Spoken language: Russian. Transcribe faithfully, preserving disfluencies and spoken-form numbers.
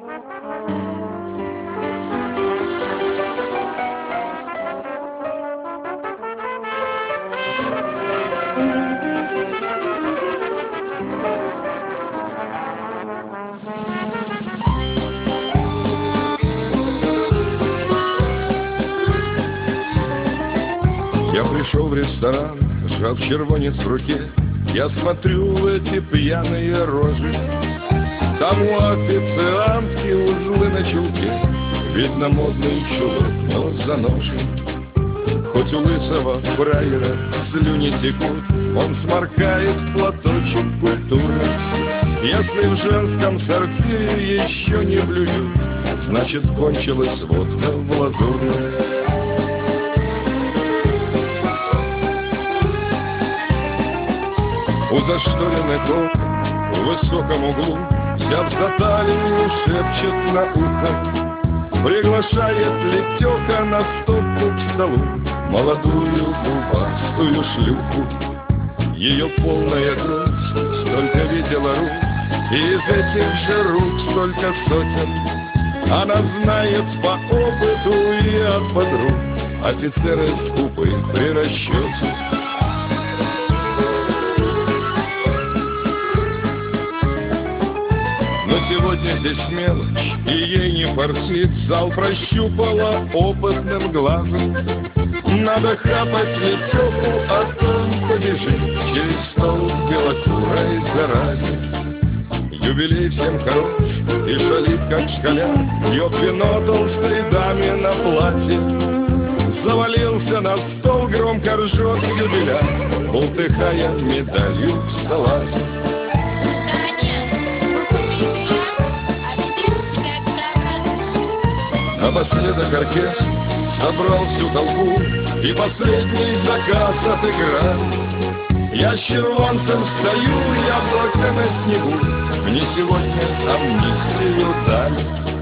Я пришел в ресторан, сжав червонец в руке. Я смотрю в эти пьяные рожи. Там у официантки узлы на чулке. Видно, модный чулок, но заношен. Хоть у лысого фраера слюни текут, он сморкает в платочек культурно. Если в женском сортире еще не блюют, значит, кончилась водка в лазурной. У зашторенных окон в высоком углу, взяв за талию, шепчет на ухо, приглашает Летеха на стопку к столу молодую губастую шлюху. Ее полная грудь столько видела рук, и из этих же рук столько сотен. Она знает по опыту и от подруг, офицеры скупы при расчете. Но сегодня здесь мелочь, и ей не фартит. Зал прощупала опытным глазом. Надо хапать Летеху, а то побежит через стол к белокурой заразе. Юбилей всем хорош и шалит, как школяр, пьет вино толстой даме на платье. Завалился на стол, громко ржет юбиляр, бултыхая медалью в салате. Напоследок оркестр собрал всю толпу, и последний заказ отыграли. Я с червонцем стою, яблоко на снегу, мне сегодня амнистию дали.